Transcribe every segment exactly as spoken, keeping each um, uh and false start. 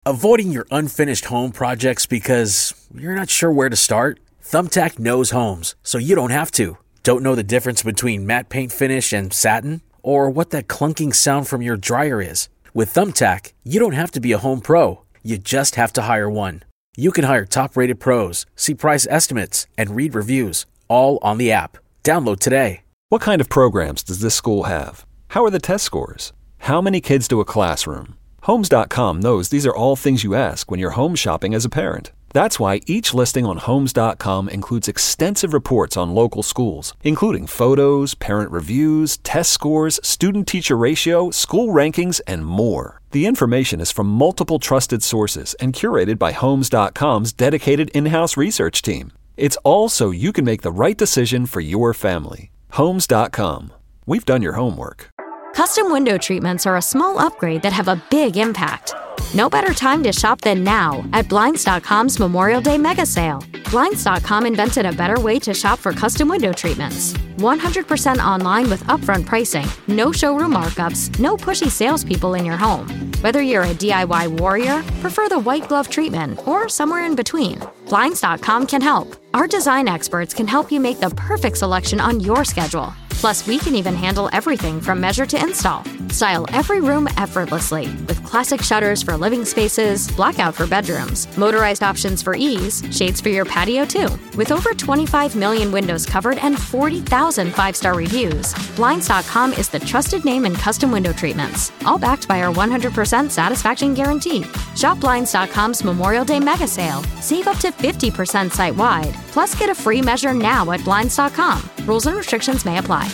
Avoiding your unfinished home projects because you're not sure where to start? Thumbtack knows homes, so you don't have to. Don't know the difference between matte paint finish and satin? Or what that clunking sound from your dryer is? With Thumbtack, you don't have to be a home pro. You just have to hire one. You can hire top-rated pros, see price estimates, and read reviews, all on the app. Download today. What kind of programs does this school have? How are the test scores? How many kids do a classroom? Homes dot com knows these are all things you ask when you're home shopping as a parent. That's why each listing on Homes dot com includes extensive reports on local schools, including photos, parent reviews, test scores, student-teacher ratio, school rankings, and more. The information is from multiple trusted sources and curated by Homes dot com's dedicated in-house research team. It's all so you can make the right decision for your family. Homes dot com. We've done your homework. Custom window treatments are a small upgrade that have a big impact. No better time to shop than now at Blinds dot com's Memorial Day Mega Sale. Blinds dot com invented a better way to shop for custom window treatments. one hundred percent online with upfront pricing, no showroom markups, no pushy salespeople in your home. Whether you're a D I Y warrior, prefer the white glove treatment, or somewhere in between, Blinds dot com can help. Our design experts can help you make the perfect selection on your schedule. Plus, we can even handle everything from measure to install. Style every room effortlessly with classic shutters for living spaces, blackout for bedrooms, motorized options for ease, shades for your patio too. With over twenty-five million windows covered and forty thousand five-star reviews, Blinds dot com is the trusted name in custom window treatments, all backed by our one hundred percent satisfaction guarantee. Shop Blinds dot com's Memorial Day Mega Sale. Save up to fifty percent site-wide. Plus, get a free measure now at Blinds dot com. Rules and restrictions may apply.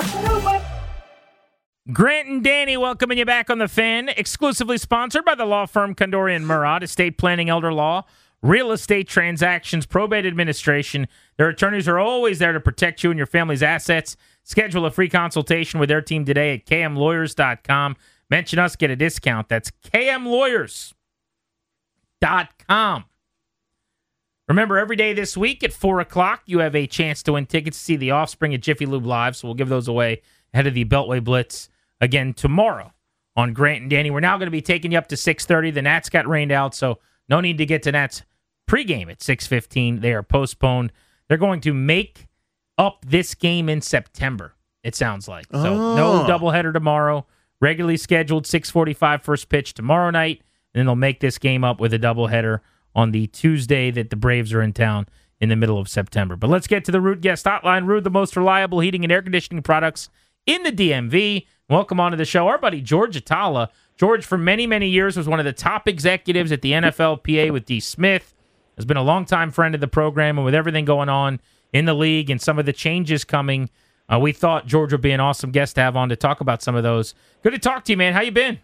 Grant and Danny welcoming you back on The Fan, exclusively sponsored by the law firm Condori and Murad, estate planning, elder law, real estate transactions, probate administration. Their attorneys are always there to protect you and your family's assets. Schedule a free consultation with their team today at K M lawyers dot com. Mention us, get a discount. That's K M lawyers dot com. Remember, every day this week at four o'clock, you have a chance to win tickets to see The Offspring at Jiffy Lube Live, so we'll give those away ahead of the Beltway Blitz again tomorrow on Grant and Danny. We're now going to be taking you up to six thirty. The Nats got rained out, so no need to get to Nats pregame at six fifteen. They are postponed. They're going to make up this game in September, it sounds like. So oh. no doubleheader tomorrow. Regularly scheduled six forty-five first pitch tomorrow night, and then they'll make this game up with a doubleheader on the Tuesday that the Braves are in town in the middle of September. But let's get to the Root Guest Hotline. Root, the most reliable heating and air conditioning products in the D M V. Welcome on to the show, our buddy George Atala. George, for many, many years, was one of the top executives at the N F L P A with D. Smith. Has been a longtime friend of the program, and with everything going on in the league and some of the changes coming, uh, we thought George would be an awesome guest to have on to talk about some of those. Good to talk to you, man. How you been?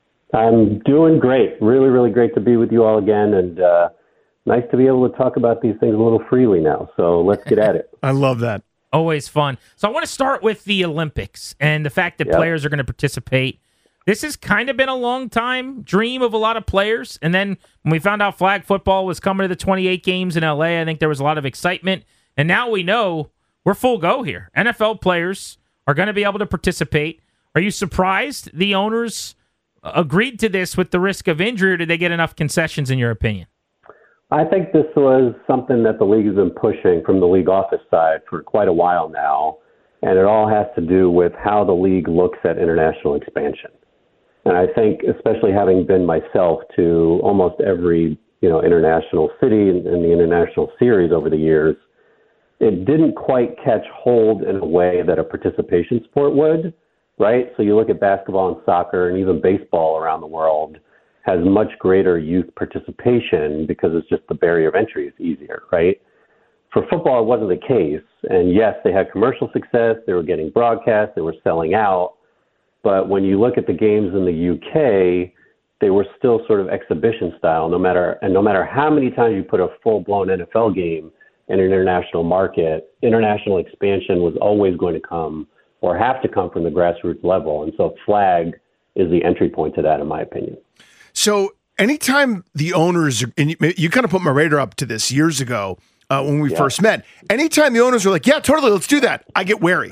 I'm doing great. Really, really great to be with you all again, and uh, nice to be able to talk about these things a little freely now. So let's get at it. I love that. Always fun. So I want to start with the Olympics and the fact that Yep. players are going to participate. This has kind of been a long time dream of a lot of players. And then when we found out flag football was coming to the twenty-eight games in L A, I think there was a lot of excitement. And now we know we're full go here. N F L players are going to be able to participate. Are you surprised the owners agreed to this with the risk of injury, or did they get enough concessions in your opinion? I think this was something that the league has been pushing from the league office side for quite a while now, and it all has to do with how the league looks at international expansion. And I think, especially having been myself to almost every you know international city in, in the international series over the years, it didn't quite catch hold in a way that a participation sport would, right? So you look at basketball and soccer and even baseball around the world has much greater youth participation because it's just the barrier of entry is easier, right? For football, it wasn't the case. And yes, they had commercial success. They were getting broadcast. They were selling out. But when you look at the games in the U K, they were still sort of exhibition style, no matter, and no matter how many times you put a full-blown N F L game in an international market, international expansion was always going to come or have to come from the grassroots level. And so flag is the entry point to that, in my opinion. So anytime the owners, and you, you kind of put my radar up to this years ago uh, when we Yeah. first met, anytime the owners are like, yeah, totally, let's do that, I get wary.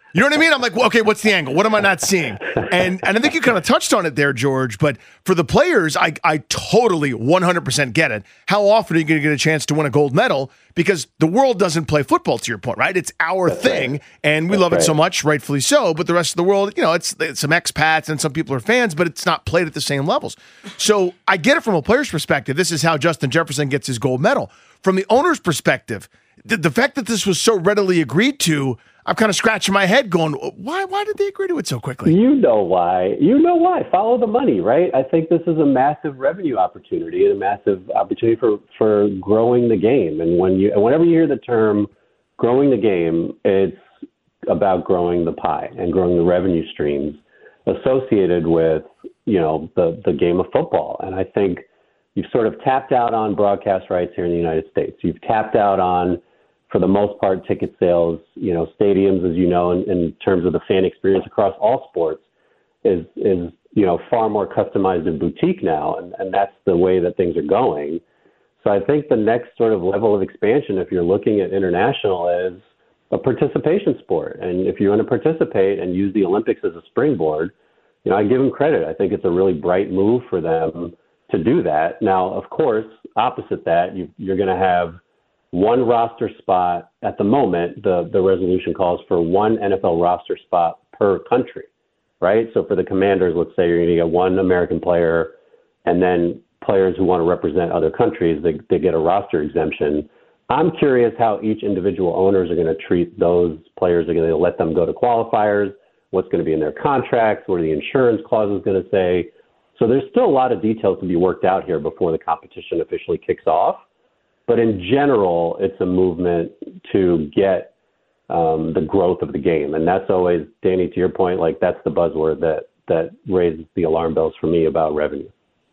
You know what I mean? I'm like, well, okay, what's the angle? What am I not seeing? And and I think you kind of touched on it there, George. But for the players, I I totally one hundred percent get it. How often are you going to get a chance to win a gold medal? Because the world doesn't play football, to your point, right? It's our That's thing, right. and we That's love it right. so much, rightfully so. But the rest of the world, you know, it's, it's some expats and some people are fans, but it's not played at the same levels. So I get it from a player's perspective. This is how Justin Jefferson gets his gold medal. From the owner's perspective, the, the fact that this was so readily agreed to, I'm kind of scratching my head going, why why did they agree to it so quickly? You know why. You know why. Follow the money, right? I think this is a massive revenue opportunity and a massive opportunity for, for growing the game. And when you, whenever you hear the term growing the game, it's about growing the pie and growing the revenue streams associated with, you know, the, the game of football. And I think you've sort of tapped out on broadcast rights here in the United States. You've tapped out on, for the most part, ticket sales. You know, stadiums, as you know, in, in terms of the fan experience across all sports, is is you know far more customized and boutique now, and, and that's the way that things are going. So I think the next sort of level of expansion, if you're looking at international, is a participation sport. And if you want to participate and use the Olympics as a springboard, you know, I give them credit. I think it's a really bright move for them to do that. Now, of course, opposite that, you, you're going to have one roster spot. At the moment, the, the resolution calls for one N F L roster spot per country, right? So for the Commanders, let's say you're going to get one American player, and then players who want to represent other countries, they, they get a roster exemption. I'm curious how each individual owners are going to treat those players. Are going to let them go to qualifiers? What's going to be in their contracts? What are the insurance clauses going to say? So there's still a lot of details to be worked out here before the competition officially kicks off. But in general, it's a movement to get um, the growth of the game. And that's always, Danny, to your point, like that's the buzzword that, that raises the alarm bells for me about revenue.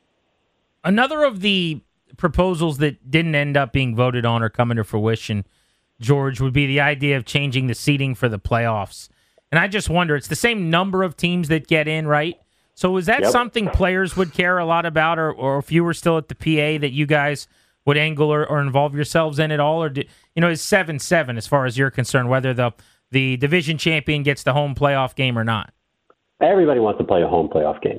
Another of the proposals that didn't end up being voted on or coming to fruition, George, would be the idea of changing the seating for the playoffs. And I just wonder, it's the same number of teams that get in, right? So is that Yep. something players would care a lot about, or, or if you were still at the P A, that you guys would angle or, or involve yourselves in at all? Or, do, you know, is seven seven as far as you're concerned, whether the, the division champion gets the home playoff game or not? Everybody wants to play a home playoff game.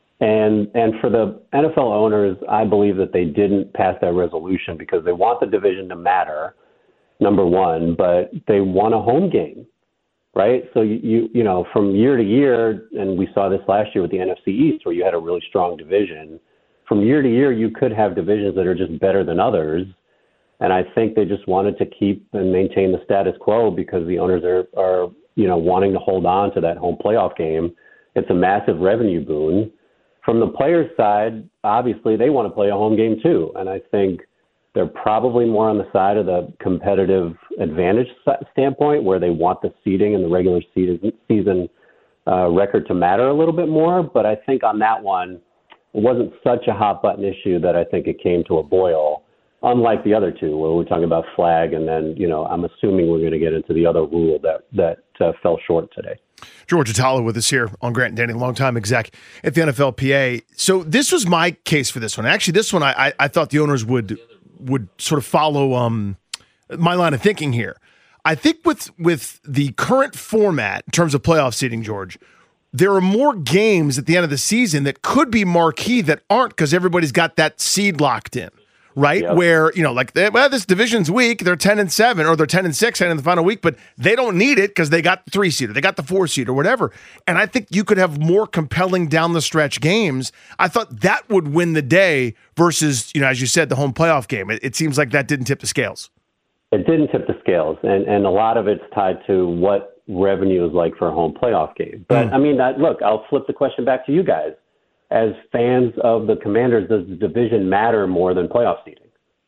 And and for the N F L owners, I believe that they didn't pass that resolution because they want the division to matter, number one, but they want a home game, right? So, you, you, you know, from year to year, and we saw this last year with the N F C East where you had a really strong division, from year to year, you could have divisions that are just better than others. And I think they just wanted to keep and maintain the status quo because the owners are, are, you know, wanting to hold on to that home playoff game. It's a massive revenue boon. From the players' side, obviously, they want to play a home game too. And I think they're probably more on the side of the competitive advantage standpoint where they want the seeding and the regular season uh, record to matter a little bit more. But I think on that one, it wasn't such a hot button issue that I think it came to a boil, unlike the other two where we're talking about flag. And then, you know, I'm assuming we're going to get into the other rule that, that uh, fell short today. George Atala with us here on Grant and Danny, longtime exec at the N F L P A. So this was my case for this one. Actually, this one I, I, I thought the owners would would sort of follow um, my line of thinking here. I think with with the current format in terms of playoff seeding, George, there are more games at the end of the season that could be marquee that aren't because everybody's got that seed locked in. Right, yep. Where, you know, like, they, well, this division's weak. They're ten and seven or they're ten and six in the final week, but they don't need it because they got the three seed or they got the four seed or whatever. And I think you could have more compelling down the stretch games. I thought that would win the day versus, you know, as you said, the home playoff game. It, it seems like that didn't tip the scales. It didn't tip the scales, and and a lot of it's tied to what revenue is like for a home playoff game. But mm. I mean, I, look, I'll flip the question back to you guys. As fans of the Commanders, does the division matter more than playoff seeding?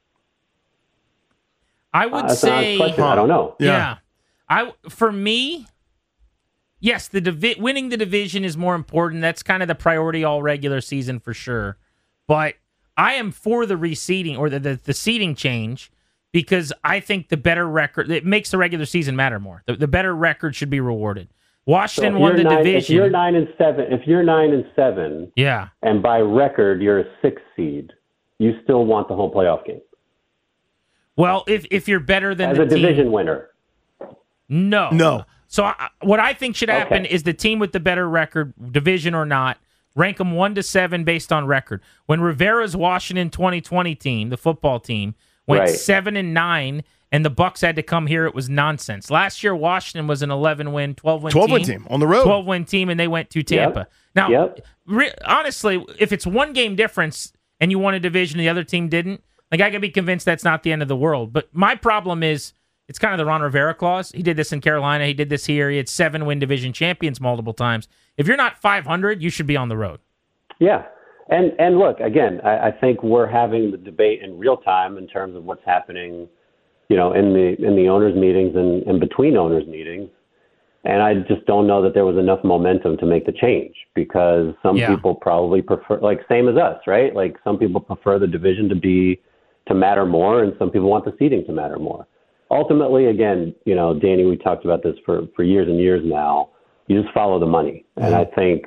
I would uh, that's say, an honest question. I don't know. Yeah, yeah. I for me, yes, the divi- winning the division is more important. That's kind of the priority all regular season for sure. But I am for the reseeding or the the, the seeding change because I think the better record it makes the regular season matter more. The, the better record should be rewarded. Washington so won the nine, division. If you're nine and seven, if you're nine and seven, yeah, and by record you're a sixth seed, you still want the home playoff game. Well, if if you're better than as the a division team, winner, No. no, So I, what I think should happen Okay. is the team with the better record, division or not, rank them one to seven based on record. When Rivera's Washington twenty twenty team, the football team, went Right. seven and nine, and the Bucks had to come here, it was nonsense. Last year, Washington was an eleven win, twelve win twelve team. win team on the road. twelve win team, and they went to Tampa. Now, Yep. re- honestly, if it's one game difference and you won a division and the other team didn't, like I can be convinced that's not the end of the world. But my problem is it's kind of the Ron Rivera clause. He did this in Carolina. He did this here. He had seven win division champions multiple times. If you're not five hundred, you should be on the road. Yeah. And and look, again, I, I think we're having the debate in real time in terms of what's happening, you know, in the in the owners' meetings and, and between owners' meetings. And I just don't know that there was enough momentum to make the change because some Yeah. people probably prefer, like same as us, right? Like some people prefer the division to be to matter more, and some people want the seeding to matter more. Ultimately, again, you know, Danny, we talked about this for, for years and years now. You just follow the money. Mm-hmm. And I think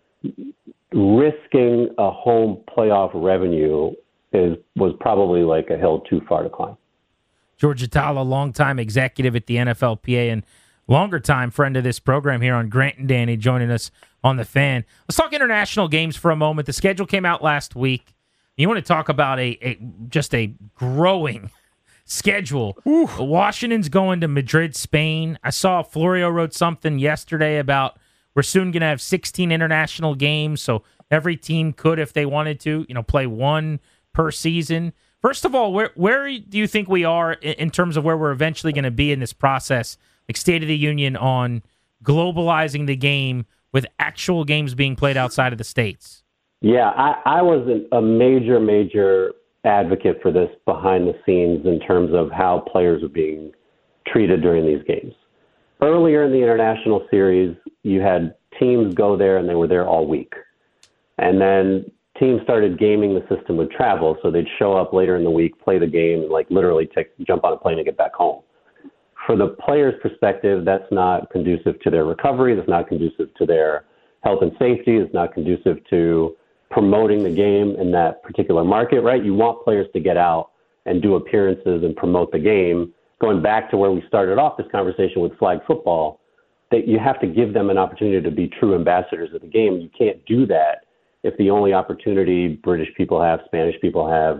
risking a home playoff revenue is was probably like a hill too far to climb. George Atala, longtime executive at the N F L P A and longer time friend of this program here on Grant and Danny, joining us on The Fan. Let's talk international games for a moment. The schedule came out last week. You want to talk about a, a just a growing schedule. Oof. Washington's going to Madrid, Spain. I saw Florio wrote something yesterday about we're soon going to have sixteen international games, so every team could, if they wanted to, you know, play one per season. First of all, where where do you think we are in, in terms of where we're eventually going to be in this process, like State of the Union on globalizing the game with actual games being played outside of the States? Yeah, I, I was a major, major advocate for this behind the scenes in terms of how players are being treated during these games. Earlier in the international series, you had teams go there and they were there all week. And then teams started gaming the system with travel, so they'd show up later in the week, play the game, and like literally take, jump on a plane and get back home. For the players' perspective, that's not conducive to their recovery. That's not conducive to their health and safety. It's not conducive to promoting the game in that particular market, right? You want players to get out and do appearances and promote the game. Going back to where we started off this conversation with flag football, that you have to give them an opportunity to be true ambassadors of the game. You can't do that if the only opportunity British people have, Spanish people have,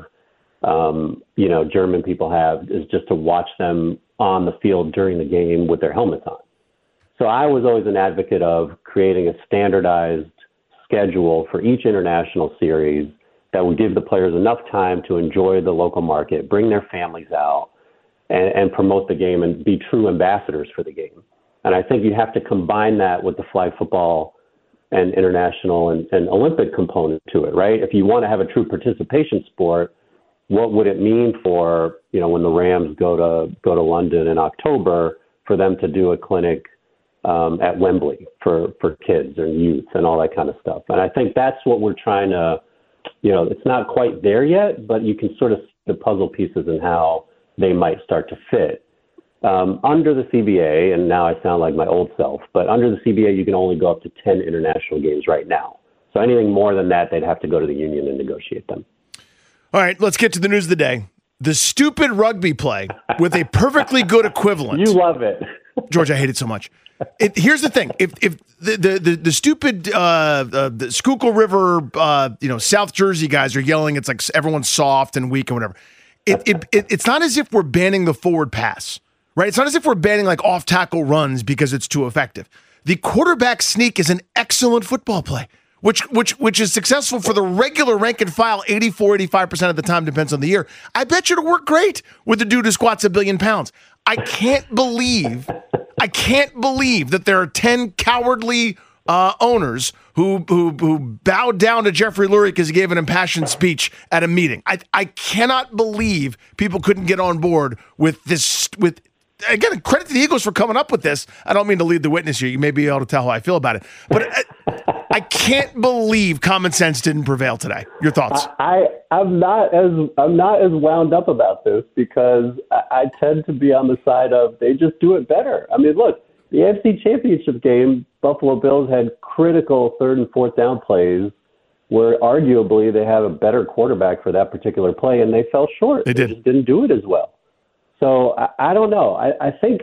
um, you know, German people have is just to watch them on the field during the game with their helmets on. So I was always an advocate of creating a standardized schedule for each international series that would give the players enough time to enjoy the local market, bring their families out, and, and promote the game and be true ambassadors for the game. And I think you have to combine that with the flag football and international and, and Olympic component to it, right? If you want to have a true participation sport, what would it mean for, you know, when the Rams go to go to London in October for them to do a clinic um, at Wembley for, for kids and youth and all that kind of stuff? And I think that's what we're trying to, you know, it's not quite there yet, but you can sort of see the puzzle pieces and how they might start to fit. Um, under the C B A, and now I sound like my old self, but under the C B A, you can only go up to ten international games right now. So anything more than that, they'd have to go to the union and negotiate them. All right, let's get to the news of the day. The stupid rugby play with a perfectly good equivalent. You love it. George, I hate it so much. It, here's the thing: if if the the the, the stupid uh, uh, the Schuylkill River, uh, you know, South Jersey guys are yelling, it's like everyone's soft and weak and whatever. It, it it it's not as if we're banning the forward pass, right? It's not as if we're banning like off tackle runs because it's too effective. The quarterback sneak is an excellent football play, which which which is successful for the regular rank and file eighty-four, eighty-five percent of the time, depends on the year. I bet you it'll work great with the dude who squats a billion pounds. I can't believe, I can't believe that there are ten cowardly uh, owners who, who who bowed down to Jeffrey Lurie because he gave an impassioned speech at a meeting. I I cannot believe people couldn't get on board with this. With again, credit to the Eagles for coming up with this. I don't mean to lead the witness here. You may be able to tell how I feel about it, but I, I can't believe common sense didn't prevail today. Your thoughts? I, I'm not as I'm not as wound up about this because I, I tend to be on the side of they just do it better. I mean, look, the A F C Championship game, Buffalo Bills had critical third and fourth down plays where arguably they have a better quarterback for that particular play, and they fell short. They did. They just didn't do it as well. So I, I don't know. I, I think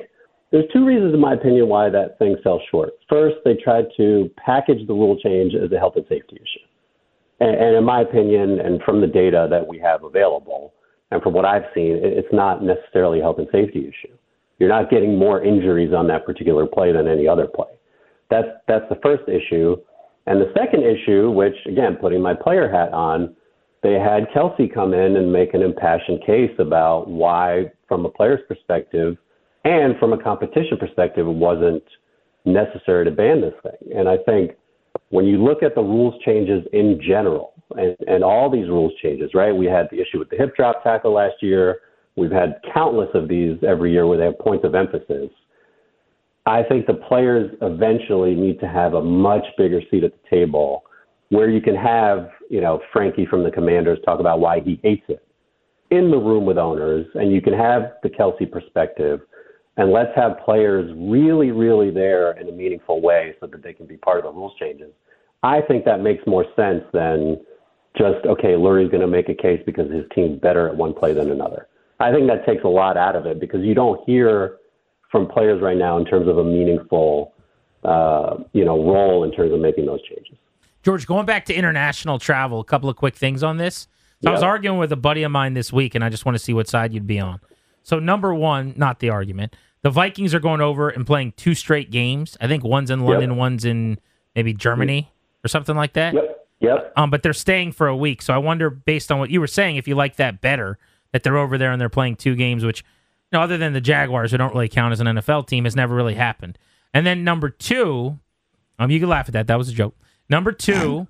There's two reasons, in my opinion, why that thing fell short. First, they tried to package the rule change as a health and safety issue. And, and in my opinion, and from the data that we have available, and from what I've seen, it's not necessarily a health and safety issue. You're not getting more injuries on that particular play than any other play. That's that's the first issue. And the second issue, which, again, putting my player hat on, they had Kelsey come in and make an impassioned case about why, from a player's perspective and from a competition perspective, it wasn't necessary to ban this thing. And I think when you look at the rules changes in general, and, and all these rules changes, right? We had the issue with the hip drop tackle last year. We've had countless of these every year where they have points of emphasis. I think the players eventually need to have a much bigger seat at the table where you can have, you know, Frankie from the Commanders talk about why he hates it in the room with owners, and you can have the Kelsey perspective, and let's have players really, really there in a meaningful way so that they can be part of the rules changes. I think that makes more sense than just, okay, Lurie's going to make a case because his team's better at one play than another. I think that takes a lot out of it because you don't hear from players right now in terms of a meaningful, uh, you know, role in terms of making those changes. George, going back to international travel, a couple of quick things on this. So yep. I was arguing with a buddy of mine this week, and I just want to see what side you'd be on. So number one, not the argument, the Vikings are going over and playing two straight games. I think one's in London, yep. one's in maybe Germany or something like that. Yep, yep. Um, but they're staying for a week. So I wonder, based on what you were saying, if you like that better, that they're over there and they're playing two games, which, you know, other than the Jaguars, who don't really count as an N F L team, has never really happened. And then number two, um, you can laugh at that. That was a joke. Number two,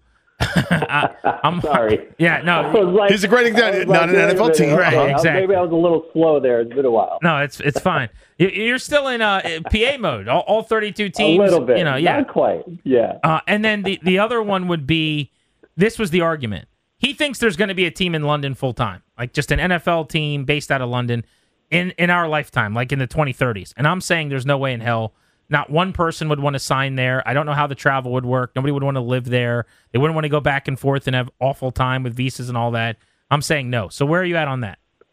I, I'm sorry. Yeah, no, like, he's a great example. Not like, an N F L team, right? Okay, Exactly. Maybe I was a little slow there. It's been a while. No, it's it's fine. You're still in uh, P A mode. All, all thirty-two teams. A little bit. You know, yeah, not quite. Yeah. Uh, and then the the other one would be, this was the argument. He thinks there's going to be a team in London full time, like just an N F L team based out of London in in our lifetime, like in the twenty thirties. And I'm saying there's no way in hell. Not one person would want to sign there. I don't know how the travel would work. Nobody would want to live there. They wouldn't want to go back and forth and have awful time with visas and all that. I'm saying no. So where are you at on that?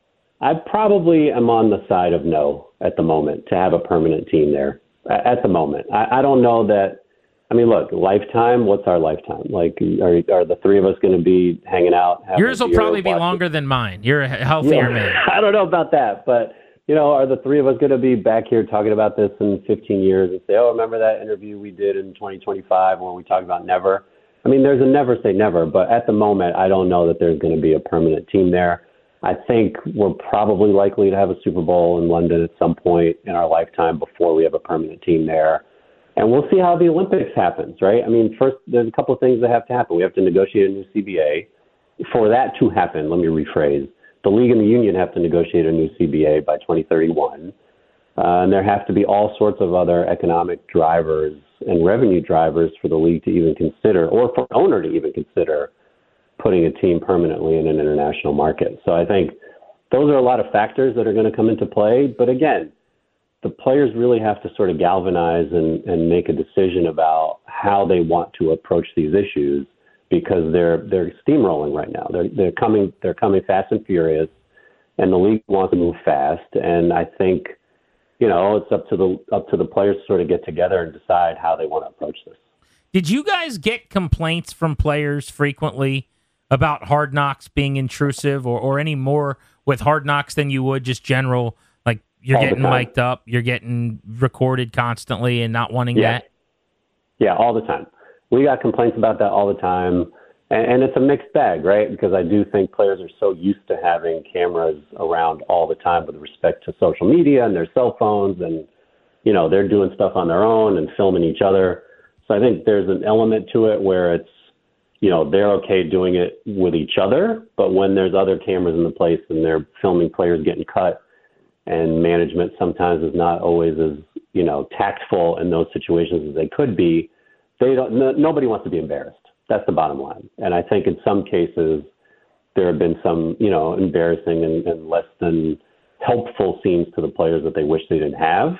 I probably am on the side of no at the moment to have a permanent team there at the moment. I, I don't know that. I mean, look, lifetime, what's our lifetime? Like, are, are the three of us going to be hanging out? Yours will probably be longer than mine. You're a healthier yeah, man. I don't know about that, but you know, are the three of us going to be back here talking about this in fifteen years and say, oh, remember that interview we did in twenty twenty-five where we talked about never? I mean, there's a never say never, but at the moment, I don't know that there's going to be a permanent team there. I think we're probably likely to have a Super Bowl in London at some point in our lifetime before we have a permanent team there. And we'll see how the Olympics happens, right? I mean, first, there's a couple of things that have to happen. We have to negotiate a new C B A. For that to happen, let me rephrase. The league and the union have to negotiate a new C B A by twenty thirty-one. Uh, and there have to be all sorts of other economic drivers and revenue drivers for the league to even consider, or for an owner to even consider, putting a team permanently in an international market. So I think those are a lot of factors that are going to come into play. But again, the players really have to sort of galvanize and, and make a decision about how they want to approach these issues, because they're they're steamrolling right now. They're they're coming they're coming fast and furious, and the league wants to move fast. And I think, you know, it's up to the up to the players to sort of get together and decide how they want to approach this. Did you guys get complaints from players frequently about Hard Knocks being intrusive, or, or any more with Hard Knocks than you would just general, like you're All getting mic'd up, you're getting recorded constantly and not wanting yeah. that? Yeah, all the time. We got complaints about that all the time, and, and it's a mixed bag, right? Because I do think players are so used to having cameras around all the time with respect to social media and their cell phones, and, you know, they're doing stuff on their own and filming each other. So I think there's an element to it where it's, you know, they're okay doing it with each other, but when there's other cameras in the place and they're filming players getting cut, and management sometimes is not always as, you know, tactful in those situations as they could be, They don't. No, nobody wants to be embarrassed. That's the bottom line. And I think in some cases there have been some, you know, embarrassing and, and less than helpful scenes to the players that they wish they didn't have.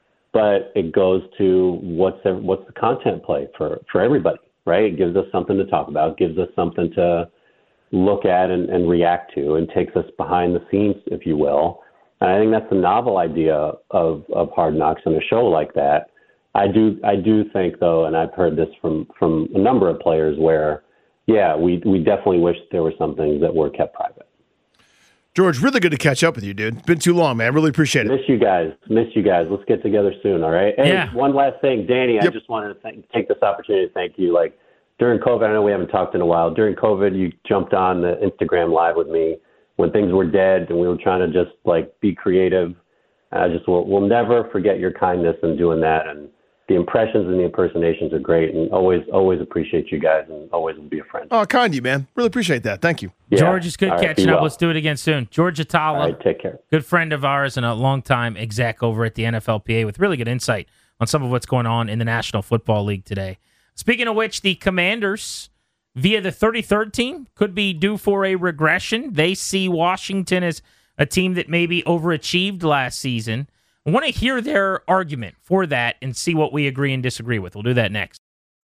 But it goes to what's the, what's the content play for, for everybody, right? It gives us something to talk about, gives us something to look at and, and react to, and takes us behind the scenes, if you will. And I think that's the novel idea of, of Hard Knocks and a show like that. I do I do think, though, and I've heard this from, from a number of players where, yeah, we, we definitely wish there were some things that were kept private. George, really good to catch up with you, dude. It's been too long, man. Really appreciate it. Miss you guys. Miss you guys. Let's get together soon, all right? Hey, Yeah. one last thing. Danny, Yep. I just wanted to thank, take this opportunity to thank you. Like, during COVID, I know we haven't talked in a while. During COVID, you jumped on the Instagram Live with me when things were dead and we were trying to just, like, be creative. And I just will we'll never forget your kindness in doing that. And the impressions and the impersonations are great, and always, always appreciate you guys, and always will be a friend. Oh, kind of you, man. Really appreciate that. Thank you. Yeah. George, it's good All right, catching be up. well. Let's do it again soon. George Atala, All right, take care. good friend of ours and a longtime exec over at the N F L P A with really good insight on some of what's going on in the National Football League today. Speaking of which, the Commanders, via the thirty-third team, could be due for a regression. They see Washington as a team that maybe overachieved last season. I want to hear their argument for that and see what we agree and disagree with. We'll do that next.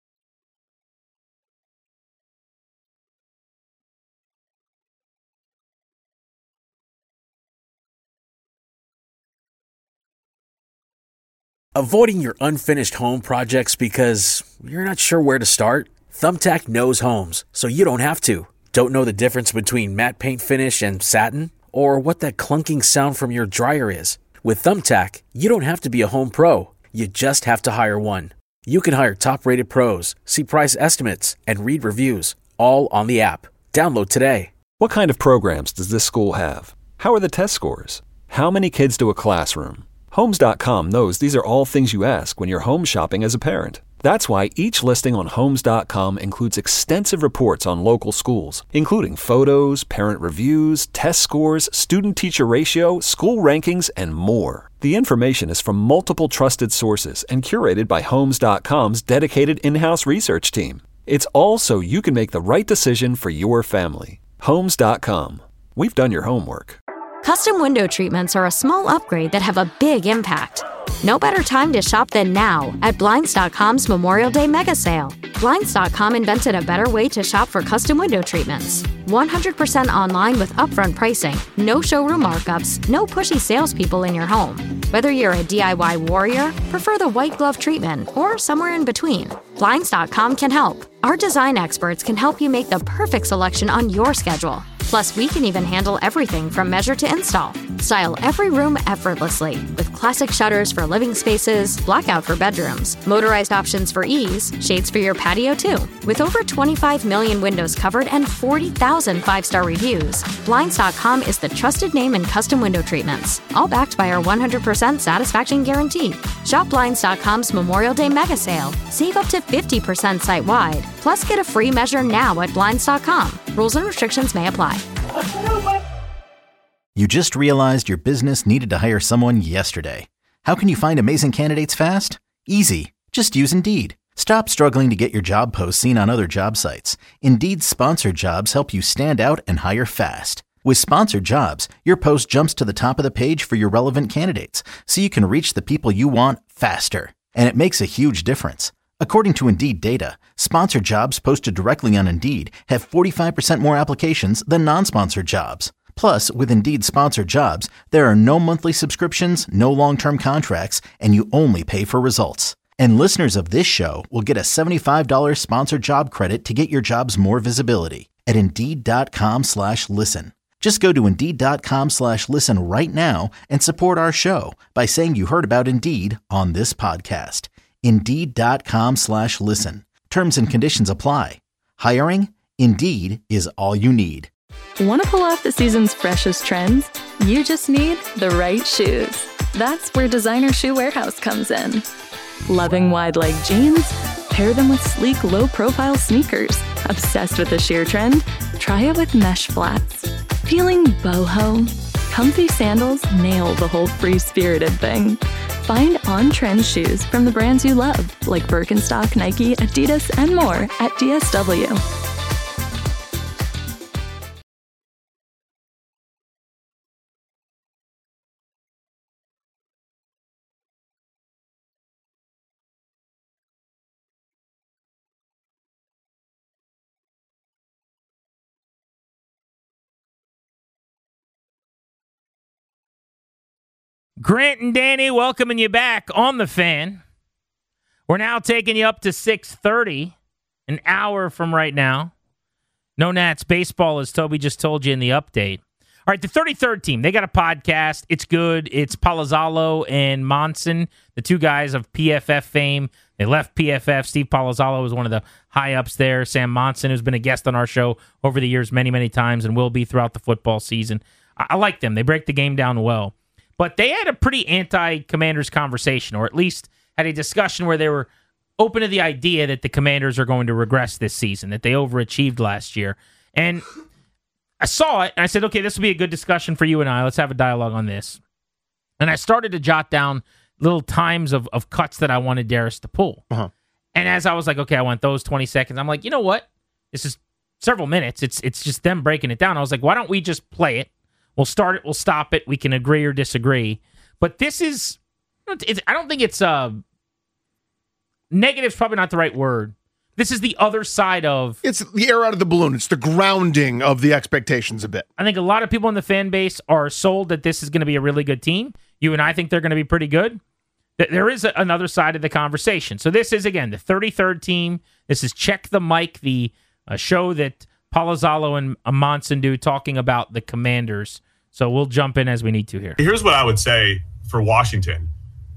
Avoiding your unfinished home projects because you're not sure where to start? Thumbtack knows homes, so you don't have to. Don't know the difference between matte paint finish and satin? Or what that clunking sound from your dryer is? With Thumbtack, you don't have to be a home pro. You just have to hire one. You can hire top-rated pros, see price estimates, and read reviews, all on the app. Download today. What kind of programs does this school have? How are the test scores? How many kids do a classroom? Homes dot com knows these are all things you ask when you're home shopping as a parent. That's why each listing on Homes dot com includes extensive reports on local schools, including photos, parent reviews, test scores, student-teacher ratio, school rankings, and more. The information is from multiple trusted sources and curated by Homes dot com's dedicated in-house research team. It's all so you can make the right decision for your family. Homes dot com. We've done your homework. Custom window treatments are a small upgrade that have a big impact. No better time to shop than now at Blinds dot com's Memorial Day mega sale. Blinds dot com invented a better way to shop for custom window treatments. one hundred percent online with upfront pricing, no showroom markups, no pushy salespeople in your home. Whether you're a D I Y warrior, prefer the white glove treatment, or somewhere in between, Blinds dot com can help. Our design experts can help you make the perfect selection on your schedule. Plus, we can even handle everything from measure to install. Style every room effortlessly with classic shutters for living spaces, blackout for bedrooms, motorized options for ease, shades for your patio too. With over twenty-five million windows covered and forty thousand five-star reviews, Blinds dot com is the trusted name in custom window treatments, all backed by our one hundred percent satisfaction guarantee. Shop Blinds dot com's Memorial Day mega sale. Save up to fifty percent site-wide. Plus, get a free measure now at Blinds dot com. Rules and restrictions may apply. You just realized your business needed to hire someone yesterday. How can you find amazing candidates fast? Easy. Just use Indeed. Stop struggling to get your job posts seen on other job sites. Indeed's sponsored jobs help you stand out and hire fast. With sponsored jobs, your post jumps to the top of the page for your relevant candidates, so you can reach the people you want faster. And it makes a huge difference. According to Indeed data, sponsored jobs posted directly on Indeed have forty-five percent more applications than non-sponsored jobs. Plus, with Indeed sponsored jobs, there are no monthly subscriptions, no long-term contracts, and you only pay for results. And listeners of this show will get a seventy-five dollars sponsored job credit to get your jobs more visibility at Indeed.com slash listen. Just go to Indeed.com slash listen right now and support our show by saying you heard about Indeed on this podcast. Indeed.com slash listen. Terms and conditions apply. Hiring? Indeed is all you need. Want to pull off the season's freshest trends? You just need the right shoes. That's where Designer Shoe Warehouse comes in. Loving wide leg jeans? Pair them with sleek, low-profile sneakers. Obsessed with the sheer trend? Try it with mesh flats. Feeling boho? Comfy sandals nail the whole free-spirited thing. Find on-trend shoes from the brands you love, like Birkenstock, Nike, Adidas, and more at D S W. Grant and Danny welcoming you back on the Fan. We're now taking you up to six thirty, an hour from right now. No Nats baseball, as Toby just told you in the update. All right, the thirty-third team, they got a podcast. It's good. It's Palazzolo and Monson, the two guys of P F F fame. They left P F F. Steve Palazzolo was one of the high-ups there. Sam Monson, who's been a guest on our show over the years many, many times and will be throughout the football season. I, I like them. They break the game down well. But they had a pretty anti-Commanders conversation, or at least had a discussion where they were open to the idea that the Commanders are going to regress this season, that they overachieved last year. And I saw it, and I said, okay, this will be a good discussion for you and I. Let's have a dialogue on this. And I started to jot down little times of, of cuts that I wanted Darius to pull. Uh-huh. And as I was like, okay, I want those twenty seconds, I'm like, you know what? This is several minutes. It's it's just them breaking it down. I was like, why don't we just play it? We'll start it. We'll stop it. We can agree or disagree. But this is, it's, I don't think it's, uh, negative is probably not the right word. This is the other side of... It's the air out of the balloon. It's the grounding of the expectations a bit. I think a lot of people in the fan base are sold that this is going to be a really good team. You and I think they're going to be pretty good. There is a, another side of the conversation. So this is, again, the thirty-third team. This is Check the Mic, the uh, show that Palazzolo and Monson do, talking about the Commanders. So we'll jump in as we need to here. Here's what I would say for Washington.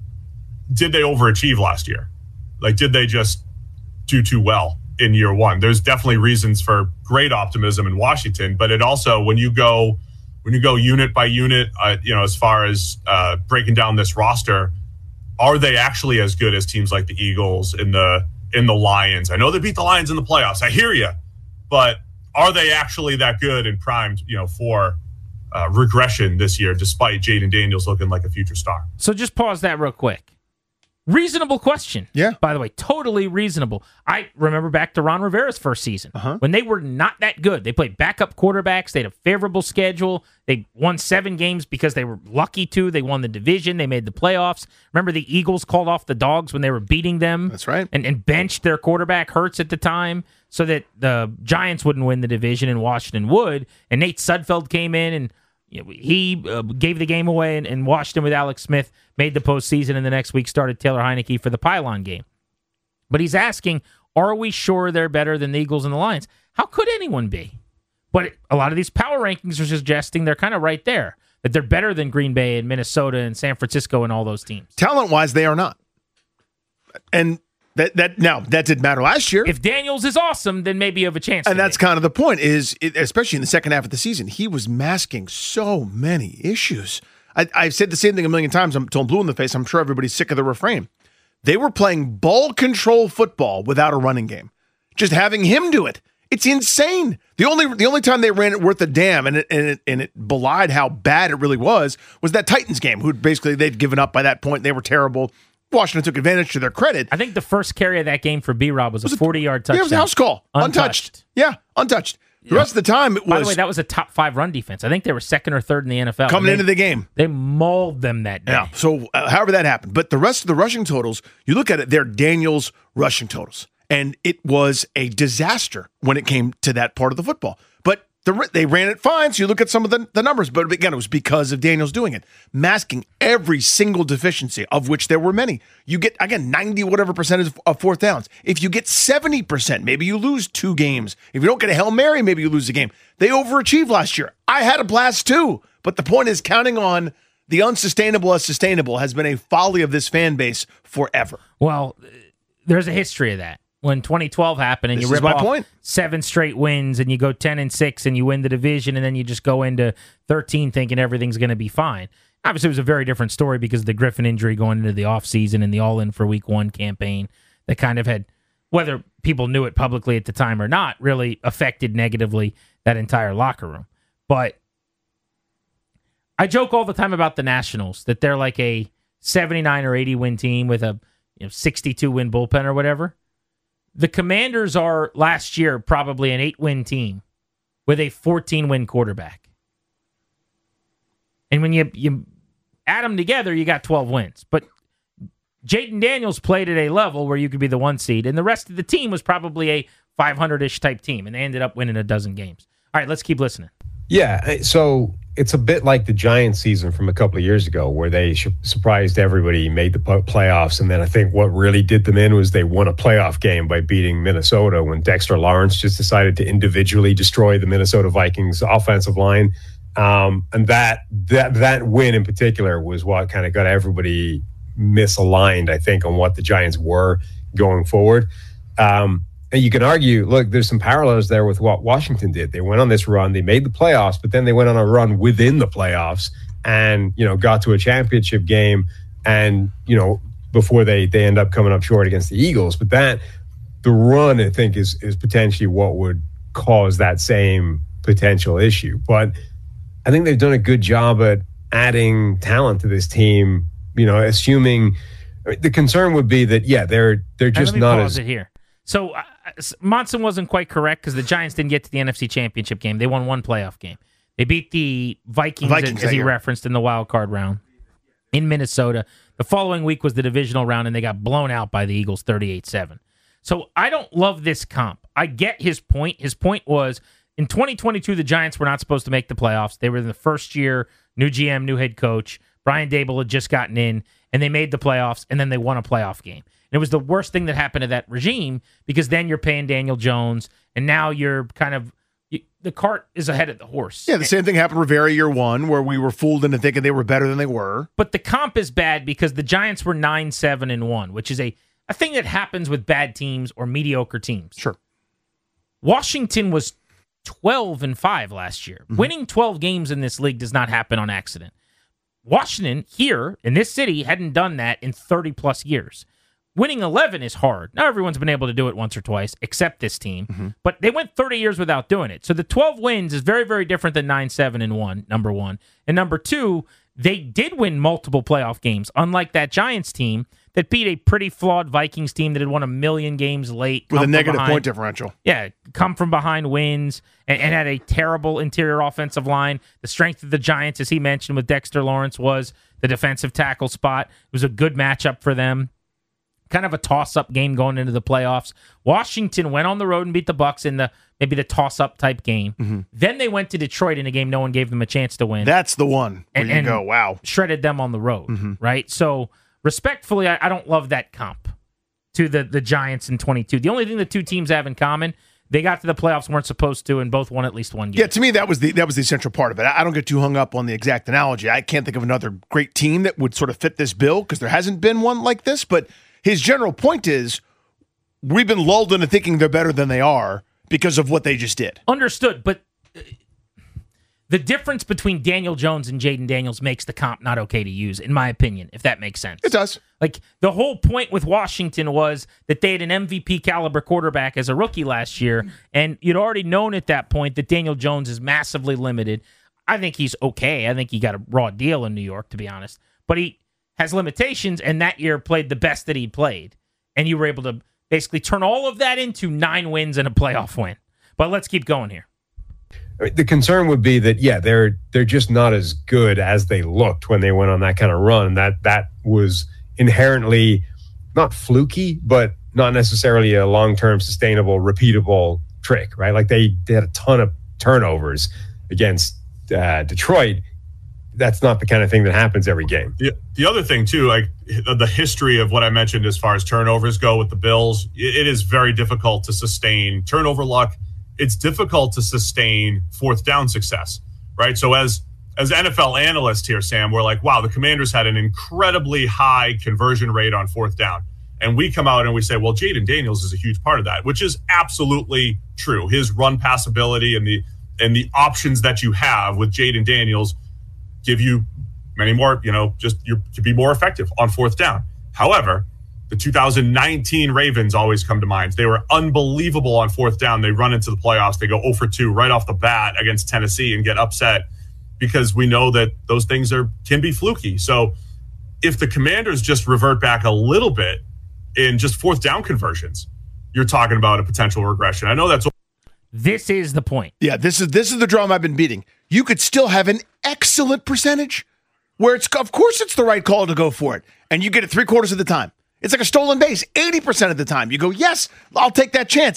Did they overachieve last year? Like, did they just do too well in year one? There's definitely reasons for great optimism in Washington, but it also, when you go when you go unit by unit, uh, you know, as far as uh, breaking down this roster, are they actually as good as teams like the Eagles and the in the Lions? I know they beat the Lions in the playoffs. I hear you, but are they actually that good and primed, you know, for uh, regression this year, despite Jaden Daniels looking like a future star? So just pause that real quick. Reasonable question. Yeah. By the way, totally reasonable. I remember back to Ron Rivera's first season uh-huh. when they were not that good. They played backup quarterbacks. They had a favorable schedule. They won seven games because they were lucky to. They won the division. They made the playoffs. Remember the Eagles called off the Dogs when they were beating them? That's right. And, and benched their quarterback, Hurts, at the time so that the Giants wouldn't win the division and Washington would. And Nate Sudfeld came in and you know, he uh, gave the game away and, and Washington with Alex Smith made the postseason, and the next week started Taylor Heineke for the pylon game. But he's asking, are we sure they're better than the Eagles and the Lions? How could anyone be? But it, a lot of these power rankings are suggesting they're kind of right there, that they're better than Green Bay and Minnesota and San Francisco and all those teams. Talent-wise, they are not. And that that now, that did matter last year. If Daniels is awesome, then maybe you have a chance. And that's make. kind of the point, is it, especially in the second half of the season, he was masking so many issues. I, I've said the same thing a million times. I'm told blue in the face. I'm sure everybody's sick of the refrain. They were playing ball control football without a running game. Just having him do it. It's insane. The only the only time they ran it worth a damn, and it, and it, and it belied how bad it really was, was that Titans game, who basically they'd given up by that point. They were terrible. Washington took advantage to their credit. I think the first carry of that game for B-Rob was, was a forty-yard touchdown. Yeah, it was a house call. Untouched. untouched. Yeah, untouched. The yeah. rest of the time, it was... By the way, that was a top five run defense. I think they were second or third in the N F L. Coming they, into the game. They mauled them that day. Yeah, so uh, however that happened. But the rest of the rushing totals, you look at it, they're Daniels' rushing totals. And it was a disaster when it came to that part of the football. But the, they ran it fine, so you look at some of the, the numbers. But again, it was because of Daniels doing it. Masking every single deficiency, of which there were many. You get, again, ninety whatever percentage of fourth downs. If you get seventy percent, maybe you lose two games. If you don't get a Hail Mary, maybe you lose a game. They overachieved last year. I had a blast too. But the point is, counting on the unsustainable as sustainable has been a folly of this fan base forever. Well, there's a history of that. When twenty twelve happened and this you rip my off point. seven straight wins and you go ten and six and you win the division and then you just go into thirteen thinking everything's going to be fine. Obviously, it was a very different story because of the Griffin injury going into the offseason and the all-in for week one campaign that kind of had, whether people knew it publicly at the time or not, really affected negatively that entire locker room. But I joke all the time about the Nationals, that they're like a seventy-nine or eighty win team with a you know, sixty-two win bullpen or whatever. The Commanders are, last year, probably an eight-win team with a fourteen-win quarterback. And when you, you add them together, you got twelve wins. But Jaden Daniels played at a level where you could be the one seed, and the rest of the team was probably a five hundred-ish type team, and they ended up winning a dozen games. All right, let's keep listening. Yeah, so it's a bit like the Giants season from a couple of years ago where they sh- surprised everybody, made the po- playoffs. And then I think what really did them in was they won a playoff game by beating Minnesota when Dexter Lawrence just decided to individually destroy the Minnesota Vikings offensive line. Um, and that, that, that win in particular was what kind of got everybody misaligned, I think, on what the Giants were going forward. Um, And you can argue, look, there's some parallels there with what Washington did. They went on this run, they made the playoffs, but then they went on a run within the playoffs and, you know, got to a championship game and, you know, before they they end up coming up short against the Eagles. But that, the run, I think, is is potentially what would cause that same potential issue. But I think they've done a good job at adding talent to this team, you know, assuming the concern would be that, yeah, they're they're just let me not pause as it here. So uh, Monson wasn't quite correct because the Giants didn't get to the N F C Championship game. They won one playoff game. They beat the Vikings, Vikings as he year. referenced, in the wild card round in Minnesota. The following week was the divisional round, and they got blown out by the Eagles thirty-eight seven. So I don't love this comp. I get his point. His point was in twenty twenty-two, the Giants were not supposed to make the playoffs. They were in the first year, new G M, new head coach. Brian Daboll had just gotten in, and they made the playoffs, and then they won a playoff game. And it was the worst thing that happened to that regime because then you're paying Daniel Jones, and now you're kind of you, the cart is ahead of the horse. Yeah, the same thing happened Rivera year one, where we were fooled into thinking they were better than they were. But the comp is bad because the Giants were nine seven and one, which is a, a thing that happens with bad teams or mediocre teams. Sure. Washington was twelve and five last year. Mm-hmm. Winning twelve games in this league does not happen on accident. Washington here in this city hadn't done that in thirty plus years. Winning eleven is hard. Not everyone's been able to do it once or twice, except this team. Mm-hmm. But they went thirty years without doing it. So the twelve wins is very, very different than nine seven and one, number one. And number two, they did win multiple playoff games, unlike that Giants team that beat a pretty flawed Vikings team that had won a million games late. With a negative behind, point differential. Yeah, come from behind wins and, and had a terrible interior offensive line. The strength of the Giants, as he mentioned with Dexter Lawrence, was the defensive tackle spot. It was a good matchup for them. Kind of a toss-up game going into the playoffs. Washington went on the road and beat the Bucs in the maybe the toss-up type game. Mm-hmm. Then they went to Detroit in a game no one gave them a chance to win. That's the one where and, you and go, wow. Shredded them on the road, mm-hmm. right? So respectfully, I, I don't love that comp to the, the Giants in twenty-two. The only thing the two teams have in common, they got to the playoffs, weren't supposed to, and both won at least one game. Yeah, to me, that was the that was the essential part of it. I don't get too hung up on the exact analogy. I can't think of another great team that would sort of fit this bill because there hasn't been one like this, but his general point is we've been lulled into thinking they're better than they are because of what they just did. Understood, but the difference between Daniel Jones and Jaden Daniels makes the comp not okay to use, in my opinion, if that makes sense. It does. Like, the whole point with Washington was that they had an M V P caliber quarterback as a rookie last year, and you'd already known at that point that Daniel Jones is massively limited. I think he's okay. I think he got a raw deal in New York, to be honest. But he has limitations, and that year played the best that he played. And you were able to basically turn all of that into nine wins and a playoff win. But let's keep going here. The concern would be that, yeah, they're they're just not as good as they looked when they went on that kind of run. That that was inherently not fluky, but not necessarily a long-term, sustainable, repeatable trick, right? Like they, they had a ton of turnovers against uh, Detroit. That's not the kind of thing that happens every game. The, the other thing, too, like the history of what I mentioned as far as turnovers go with the Bills, it is very difficult to sustain turnover luck. It's difficult to sustain fourth down success, right? So as as N F L analysts here, Sam, we're like, wow, the Commanders had an incredibly high conversion rate on fourth down. And we come out and we say, well, Jaden Daniels is a huge part of that, which is absolutely true. His run pass ability and the and the options that you have with Jaden Daniels give you many more, you know, just you to be more effective on fourth down. However, the two thousand nineteen Ravens always come to mind. They were unbelievable on fourth down. They run into the playoffs. They go zero for two right off the bat against Tennessee and get upset because we know that those things are can be fluky. So if the Commanders just revert back a little bit in just fourth down conversions, you're talking about a potential regression. I know that's This is the point. Yeah, this is this is the drum I've been beating. You could still have an excellent percentage where it's, of course, it's the right call to go for it, and you get it three quarters of the time. It's like a stolen base, eighty percent of the time. You go, yes, I'll take that chance.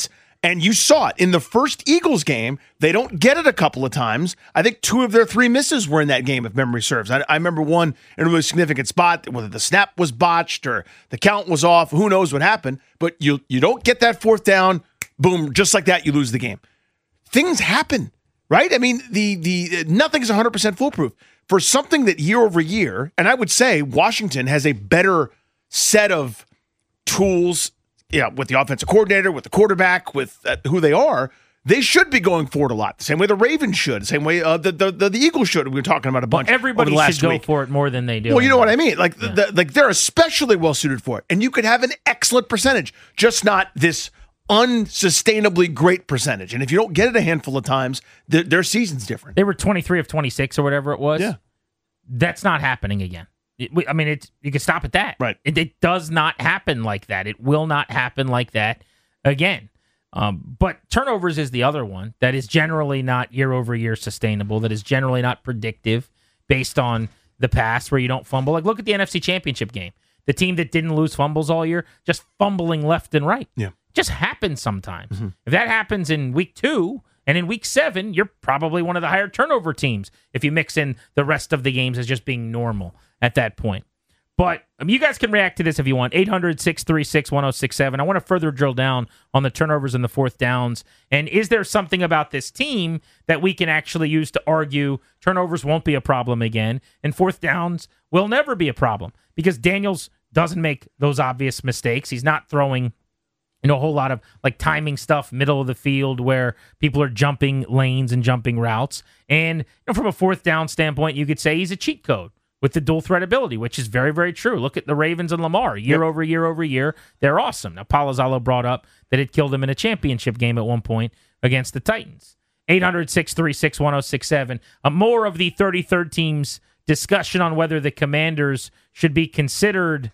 And you saw it in the first Eagles game. They don't get it a couple of times. I think two of their three misses were in that game, if memory serves. I, I remember one in a really significant spot, whether the snap was botched or the count was off. Who knows what happened? But you you don't get that fourth down, boom, just like that, you lose the game. Things happen, right? I mean, the the nothing's one hundred percent foolproof. For something that year over year, and I would say Washington has a better set of tools, yeah, with the offensive coordinator, with the quarterback, with uh, who they are, they should be going forward a lot. The same way the Ravens should, the same way uh, the, the the the Eagles should. We were talking about a bunch. Well, everybody over the last should go week. for it more than they do. Well, you know what I mean. Like, yeah. the, like they're especially well suited for it, and you could have an excellent percentage, just not this unsustainably great percentage. And if you don't get it a handful of times, their, their season's different. They were twenty-three of twenty-six or whatever it was. Yeah, that's not happening again. It, I mean, it's, you can stop at that. Right. It, it does not happen like that. It will not happen like that again. Um, but turnovers is the other one that is generally not year over year sustainable, that is generally not predictive based on the past where you don't fumble. Like, look at the N F C Championship game. The team that didn't lose fumbles all year, just fumbling left and right. Yeah. Just happens sometimes. Mm-hmm. If that happens in week two and in week seven, you're probably one of the higher turnover teams if you mix in the rest of the games as just being normal at that point. But um, you guys can react to this if you want. eight hundred, six three six, one oh six seven. I want to further drill down on the turnovers and the fourth downs. And is there something about this team that we can actually use to argue turnovers won't be a problem again and fourth downs will never be a problem? Because Daniels doesn't make those obvious mistakes. He's not throwing, you know, a whole lot of like timing stuff, middle of the field where people are jumping lanes and jumping routes. And you know, from a fourth down standpoint, you could say he's a cheat code with the dual threat ability, which is very, very true. Look at the Ravens and Lamar. Year yep. over year over year, they're awesome. Now, Palazzolo brought up that it killed him in a championship game at one point against the Titans. eight hundred, six three six, one oh six seven. Uh, more of the thirty-third team's discussion on whether the Commanders should be considered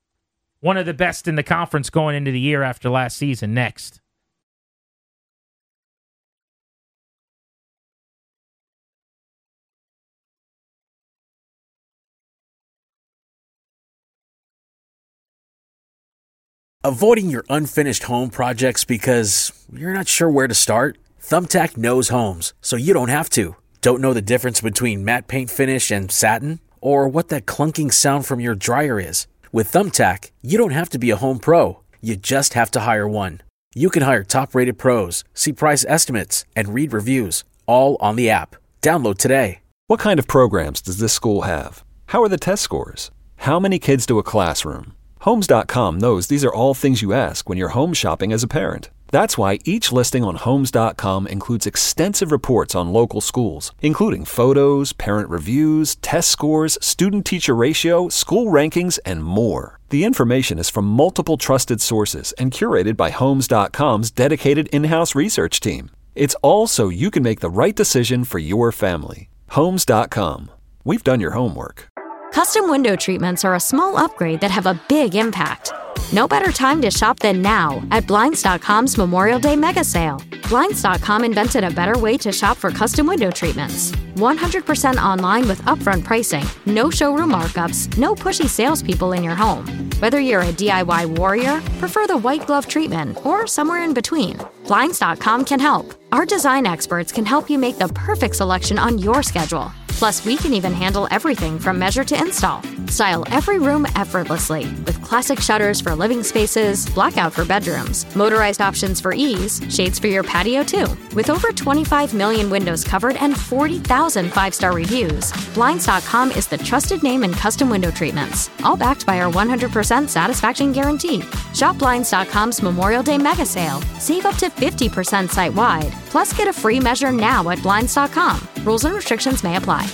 one of the best in the conference going into the year after last season next. Avoiding your unfinished home projects because you're not sure where to start? Thumbtack knows homes, so you don't have to. Don't know the difference between matte paint finish and satin? Or what that clunking sound from your dryer is? With Thumbtack, you don't have to be a home pro. You just have to hire one. You can hire top-rated pros, see price estimates, and read reviews, all on the app. Download today. What kind of programs does this school have? How are the test scores? How many kids do a classroom? Homes dot com knows these are all things you ask when you're home shopping as a parent. That's why each listing on Homes dot com includes extensive reports on local schools, including photos, parent reviews, test scores, student-teacher ratio, school rankings, and more. The information is from multiple trusted sources and curated by Homes dot com's dedicated in-house research team. It's all so you can make the right decision for your family. Homes dot com. We've done your homework. Custom window treatments are a small upgrade that have a big impact. No better time to shop than now at Blinds dot com's Memorial Day Mega Sale. Blinds dot com invented a better way to shop for custom window treatments. one hundred percent online with upfront pricing, no showroom markups, no pushy salespeople in your home. Whether you're a D I Y warrior, prefer the white glove treatment, or somewhere in between, Blinds dot com can help. Our design experts can help you make the perfect selection on your schedule. Plus, we can even handle everything from measure to install. Style every room effortlessly with classic shutters for living spaces, blackout for bedrooms, motorized options for ease, shades for your patio too. With over twenty-five million windows covered and forty thousand five-star reviews, Blinds dot com is the trusted name in custom window treatments, all backed by our one hundred percent satisfaction guarantee. Shop Blinds dot com's Memorial Day Mega Sale. Save up to fifty percent site-wide. Plus, get a free measure now at Blinds dot com. Rules and restrictions may apply.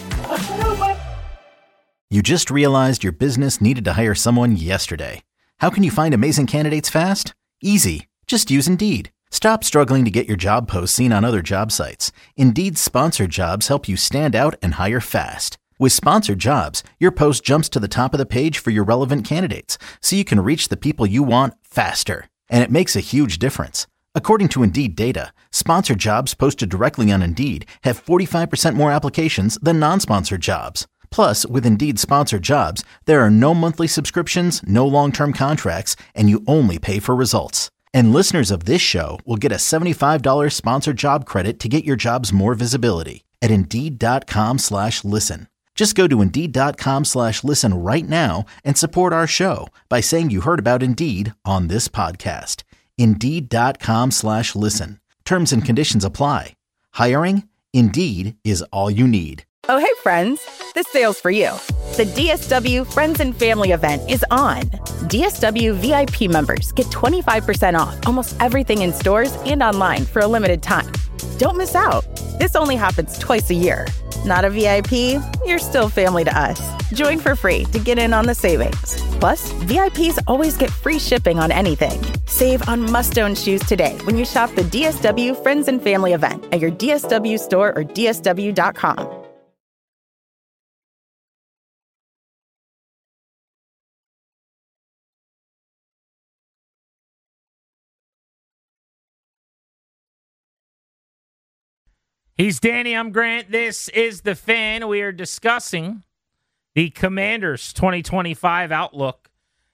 You just realized your business needed to hire someone yesterday. How can you find amazing candidates fast? Easy. Just use Indeed. Stop struggling to get your job posts seen on other job sites. Indeed's sponsored jobs help you stand out and hire fast. With sponsored jobs, your post jumps to the top of the page for your relevant candidates, so you can reach the people you want faster. And it makes a huge difference. According to Indeed data, sponsored jobs posted directly on Indeed have forty-five percent more applications than non-sponsored jobs. Plus, with Indeed sponsored jobs, there are no monthly subscriptions, no long-term contracts, and you only pay for results. And listeners of this show will get a seventy-five dollars sponsored job credit to get your jobs more visibility at Indeed.com slash listen. Just go to Indeed.com slash listen right now and support our show by saying you heard about Indeed on this podcast. Indeed.com slash listen. Terms and conditions apply. Hiring? Indeed is all you need. Oh, hey, friends. This sale's for you. The D S W Friends and Family event is on. D S W V I P members get twenty-five percent off almost everything in stores and online for a limited time. Don't miss out. This only happens twice a year. Not a V I P? You're still family to us. Join for free to get in on the savings. Plus, V I Ps always get free shipping on anything. Save on must-own shoes today when you shop the D S W Friends and Family event at your D S W store or D S W dot com. He's Danny, I'm Grant. This is The Fan. We are discussing the Commanders' twenty twenty-five outlook.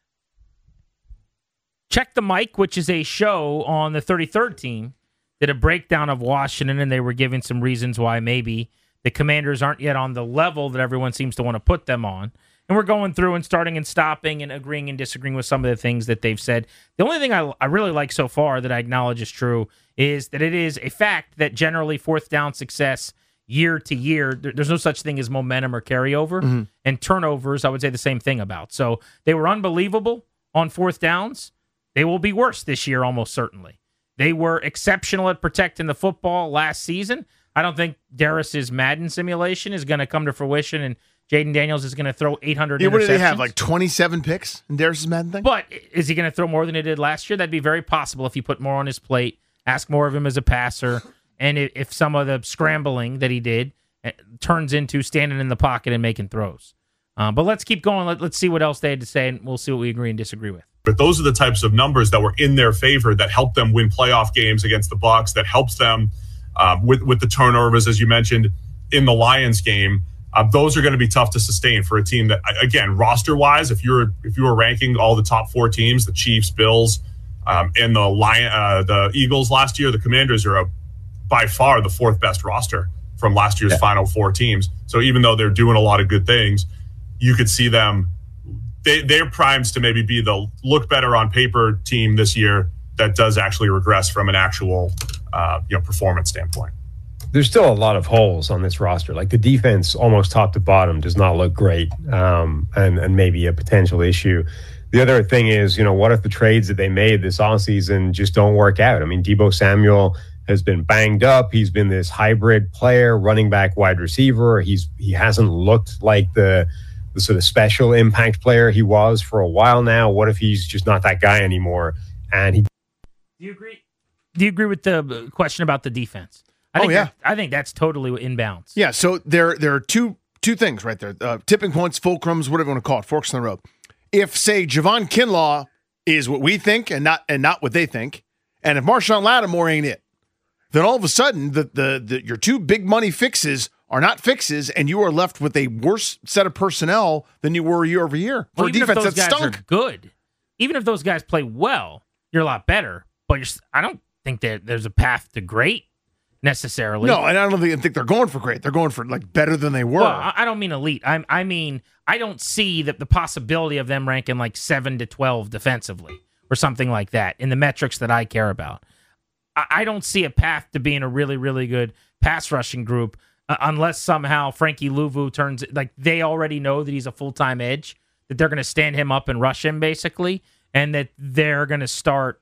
Check the Mic, which is a show on the thirty-third team, did a breakdown of Washington, and they were giving some reasons why maybe the Commanders aren't yet on the level that everyone seems to want to put them on. And we're going through and starting and stopping and agreeing and disagreeing with some of the things that they've said. The only thing I, I really like so far that I acknowledge is true is that it is a fact that generally fourth down success year to year, there, there's no such thing as momentum or carryover. Mm-hmm. And turnovers, I would say the same thing about. So they were unbelievable on fourth downs. They will be worse this year, almost certainly. They were exceptional at protecting the football last season. I don't think Darius's Madden simulation is going to come to fruition and Jaden Daniels is going to throw eight hundred yeah, interceptions. What do they have, like twenty-seven picks in Darius's Madden thing? But is he going to throw more than he did last year? That'd be very possible if he put more on his plate, ask more of him as a passer, and if some of the scrambling that he did turns into standing in the pocket and making throws. Um, but let's keep going. Let, let's see what else they had to say, and we'll see what we agree and disagree with. But those are the types of numbers that were in their favor that helped them win playoff games against the Bucs, that helps them uh, with, with the turnovers, as you mentioned, in the Lions game. Uh, those are going to be tough to sustain for a team that, again, roster-wise, if you're if you were ranking all the top four teams, the Chiefs, Bills, um, and the Lion, uh, the Eagles last year, the Commanders are a, by far the fourth best roster from last year's yeah. final four teams. So even though they're doing a lot of good things, you could see them. They they're primed to maybe be the look better on paper team this year that does actually regress from an actual uh, you know performance standpoint. There's still a lot of holes on this roster. Like the defense, almost top to bottom, does not look great, um, and and maybe a potential issue. The other thing is, you know, what if the trades that they made this offseason just don't work out? I mean, Deebo Samuel has been banged up. He's been this hybrid player, running back, wide receiver. He's he hasn't looked like the the sort of special impact player he was for a while now. What if he's just not that guy anymore? And he. Do you agree? Do you agree with the question about the defense? I think oh, yeah. that, I think that's totally inbounds. Yeah, so there there are two two things right there. Uh, tipping points, fulcrums, whatever you want to call it, forks in the road. If, say, Javon Kinlaw is what we think and not and not what they think, and if Marshawn Lattimore ain't it, then all of a sudden the, the the your two big money fixes are not fixes, and you are left with a worse set of personnel than you were year over year for well, a defense that guys stunk. Are good. Even if those guys play well, you're a lot better. But you're, I don't think that there's a path to great. Necessarily. No, and I don't think, think they're going for great. They're going for like better than they were. Well, I don't mean elite. I, I mean, I don't see that the possibility of them ranking like seven to twelve defensively or something like that in the metrics that I care about. I, I don't see a path to being a really, really good pass rushing group uh, unless somehow Frankie Louvu turns, like they already know that he's a full-time edge, that they're going to stand him up and rush him basically, and that they're going to start,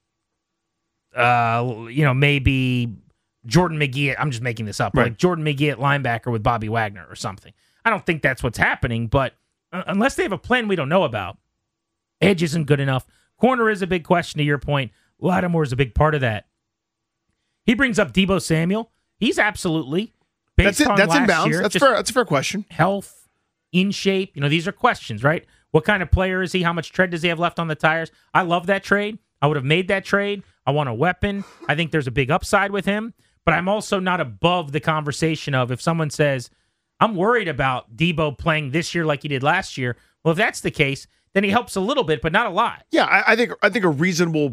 uh, you know, maybe Jordan McGee, I'm just making this up, right. like Jordan McGee at linebacker with Bobby Wagner or something. I don't think that's what's happening, but uh, unless they have a plan we don't know about, edge isn't good enough. Corner is a big question to your point. Lattimore is a big part of that. He brings up Deebo Samuel. He's absolutely, based that's it, on that's last in bounds. year, That's fair. That's a fair question. Health, in shape. You know, these are questions, right? What kind of player is he? How much tread does he have left on the tires? I love that trade. I would have made that trade. I want a weapon. I think there's a big upside with him. But I'm also not above the conversation of if someone says, I'm worried about Deebo playing this year like he did last year. Well, if that's the case, then he helps a little bit, but not a lot. Yeah, I, I think I think a reasonable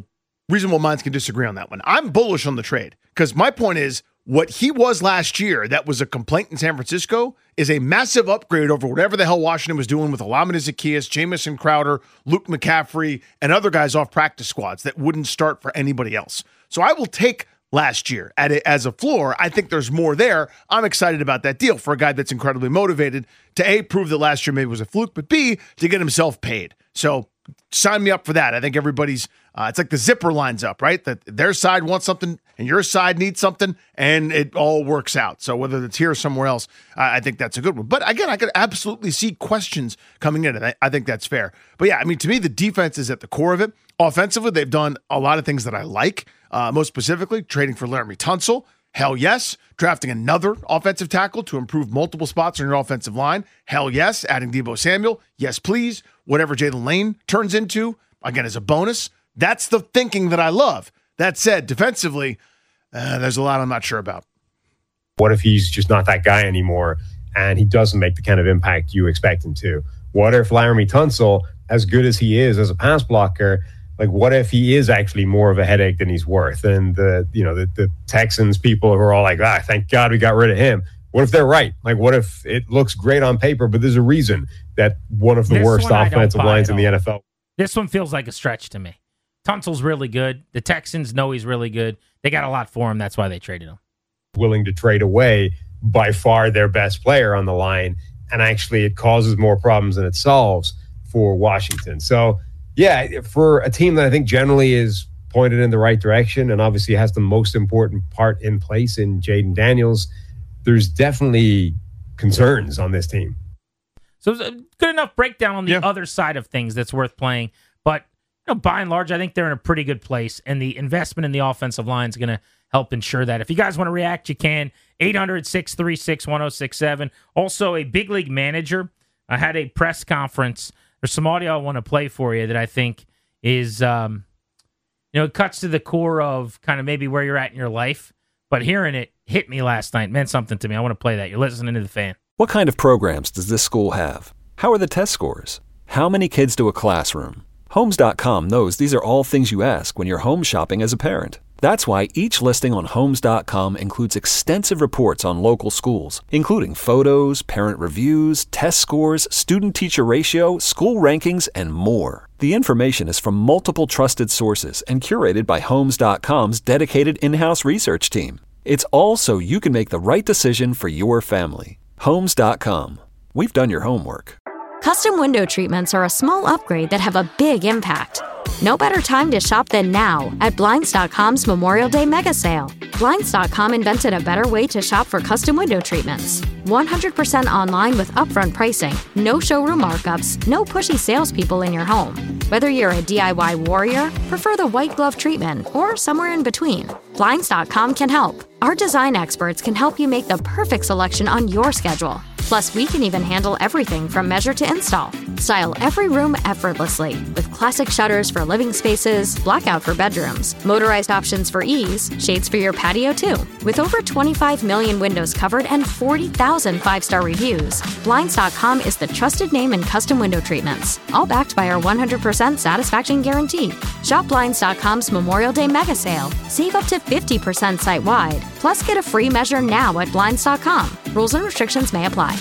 reasonable minds can disagree on that one. I'm bullish on the trade because my point is what he was last year that was a complaint in San Francisco is a massive upgrade over whatever the hell Washington was doing with Olamide Zaccheaus, Jamison Crowder, Luke McCaffrey, and other guys off practice squads that wouldn't start for anybody else. So I will take last year at it as a floor. I think there's more there. I'm excited about that deal for a guy that's incredibly motivated to A, prove that last year maybe was a fluke, but B, to get himself paid. So sign me up for that. I think everybody's, uh, it's like the zipper lines up, right? That their side wants something and your side needs something and it all works out. So whether it's here or somewhere else, uh, I think that's a good one. But again, I could absolutely see questions coming in and I, I think that's fair. But yeah, I mean, to me, the defense is at the core of it. Offensively, they've done a lot of things that I like. Uh, most specifically, trading for Laremy Tunsil. Hell yes. Drafting another offensive tackle to improve multiple spots on your offensive line. Hell yes. Adding Deebo Samuel. Yes, please. Whatever Jalen Lane turns into, again, as a bonus. That's the thinking that I love. That said, defensively, uh, there's a lot I'm not sure about. What if he's just not that guy anymore and he doesn't make the kind of impact you expect him to? What if Laremy Tunsil, as good as he is as a pass blocker, like, what if he is actually more of a headache than he's worth? And the, you know, the, the Texans people who are all like, ah, thank God we got rid of him. What if they're right? Like, what if it looks great on paper, but there's a reason that one of the This worst one I don't offensive buy lines at in the all. N F L? This one feels like a stretch to me. Tunsil's really good. The Texans know he's really good. They got a lot for him. That's why they traded him. Willing to trade away by far their best player on the line, and actually it causes more problems than it solves for Washington. So, yeah, for a team that I think generally is pointed in the right direction and obviously has the most important part in place in Jaden Daniels, there's definitely concerns on this team. So it's a good enough breakdown on the Yeah. other side of things that's worth playing. But you know, by and large, I think they're in a pretty good place, and the investment in the offensive line is going to help ensure that. If you guys want to react, you can. eight hundred, six three six, one oh six seven. Also, a big league manager I had a press conference. There's some audio I want to play for you that I think is, um, you know, it cuts to the core of kind of maybe where you're at in your life. But hearing it hit me last night, meant something to me. I want to play that. You're listening to The Fan. What kind of programs does this school have? How are the test scores? How many kids do a classroom? Homes dot com knows these are all things you ask when you're home shopping as a parent. That's why each listing on Homes dot com includes extensive reports on local schools, including photos, parent reviews, test scores, student-teacher ratio, school rankings, and more. The information is from multiple trusted sources and curated by Homes dot com's dedicated in-house research team. It's all so you can make the right decision for your family. Homes dot com. We've done your homework. Custom window treatments are a small upgrade that have a big impact. No better time to shop than now at Blinds dot com's Memorial Day Mega Sale. Blinds dot com invented a better way to shop for custom window treatments. one hundred percent online with upfront pricing, no showroom markups, no pushy salespeople in your home. Whether you're a D I Y warrior, prefer the white glove treatment, or somewhere in between, Blinds dot com can help. Our design experts can help you make the perfect selection on your schedule. Plus, we can even handle everything from measure to install. Style every room effortlessly with classic shutters for living spaces, blackout for bedrooms, motorized options for ease, shades for your patio too. With over twenty-five million windows covered and forty thousand five-star reviews, Blinds dot com is the trusted name in custom window treatments, all backed by our one hundred percent satisfaction guarantee. Shop Blinds dot com's Memorial Day Mega Sale. Save up to fifty percent site-wide. Plus, get a free measure now at Blinds dot com. Rules and restrictions may apply.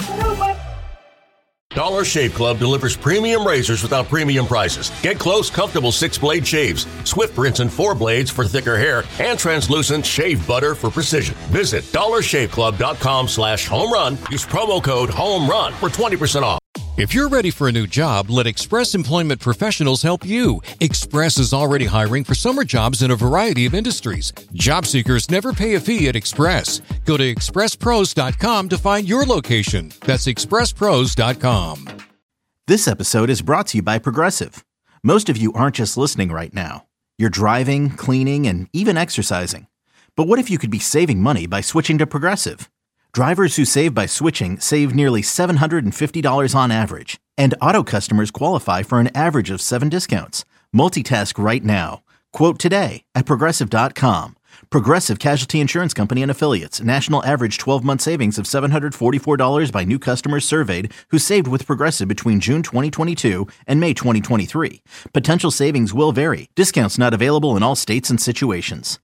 Dollar Shave Club delivers premium razors without premium prices. Get close, comfortable six-blade shaves, swift rinse and four blades for thicker hair, and translucent shave butter for precision. Visit dollar shave club dot com slash home run. Use promo code HOMERUN for twenty percent off. If you're ready for a new job, let Express Employment Professionals help you. Express is already hiring for summer jobs in a variety of industries. Job seekers never pay a fee at Express. Go to express pros dot com to find your location. That's express pros dot com. This episode is brought to you by Progressive. Most of you aren't just listening right now. You're driving, cleaning, and even exercising. But what if you could be saving money by switching to Progressive? Drivers who save by switching save nearly seven hundred fifty dollars on average, and auto customers qualify for an average of seven discounts. Multitask right now. Quote today at progressive dot com. Progressive Casualty Insurance Company and Affiliates. National average twelve-month savings of seven hundred forty-four dollars by new customers surveyed who saved with Progressive between June twenty twenty-two and May twenty twenty-three. Potential savings will vary. Discounts not available in all states and situations.